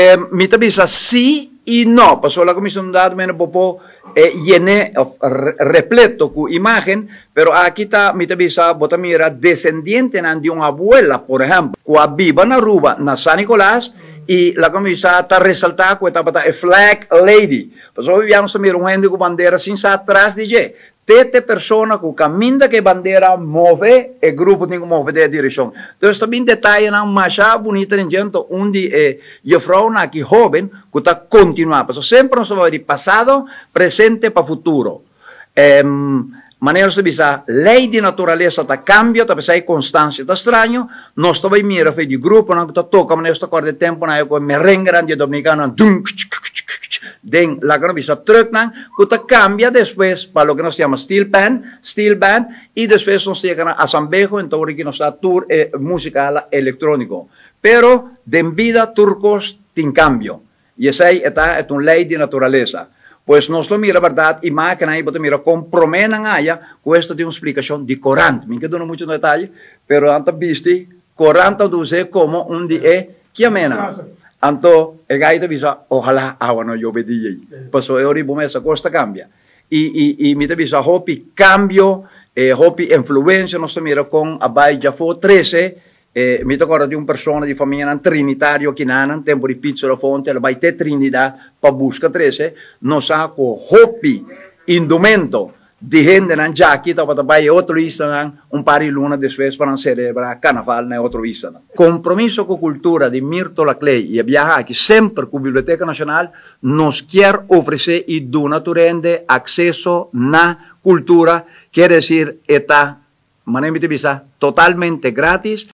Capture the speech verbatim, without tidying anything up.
Eh, mi tabisa sí y no. Pasó la comisión de datos, popo eh, llené, re, repleto con imagen, pero aquí está mi tabisa, bota mira, descendiente de una abuela, por ejemplo, que viva en Aruba, en San Nicolás, y la comisa está resaltada que está a flag lady. Pasó vivíamos también un gente con bandera sin atrás de ella. Tete persona que camina que bandera move, el grupo tem que mover de direção. Então, também detalhe na mais bonita em gente, onde eh, eu falo na que jovem que está continuando. Porque sempre nós vamos de passado, presente para futuro. Eh, maneira de bisa, lei de natureza está cambia, está pensando constância está estranho. Nós também mira foi de grupo, não que está toca, mas nesta cor de tempo na eu merengue grande dominicano, dum den la que bisa truck nang que cambia después para lo que nos llama steel band, steel band y después nos llega a Zambejo en todo que nos da tour eh, musical electrónico. Pero de vida turcos tin cambio. Y esa está es una ley de naturaleza. Pues nos lo mira verdad imagen ahí, pero mira comprometan allá, cuesta de una explicación de Corán. Me quedo no mucho detalle, pero antes viste Corán traduce como un día que amena. Anto, el gaita bisa, ojalá agua no yo pedí. Pasó ahora y esa costa cambia. Y, y, y mi te bisa, hopi cambio, eh, hopi influencia, nos mira con Abay Jafo trece, eh, mi te acuerdo de una persona de familia trinitario que nanan, tempo di pizza la fonte, la baite Trinidad, pa busca trece, nos saco hopi indumento, de gente na jaqueta para trabalhar outro Instagram, um par de luna depois para celebrar carnaval na outro Instagram. Compromisso com a cultura de Mirto Laclay e a viajar aqui sempre com a Biblioteca Nacional nos quer oferecer e do naturende acesso na cultura, quer dizer, está, maneira de totalmente grátis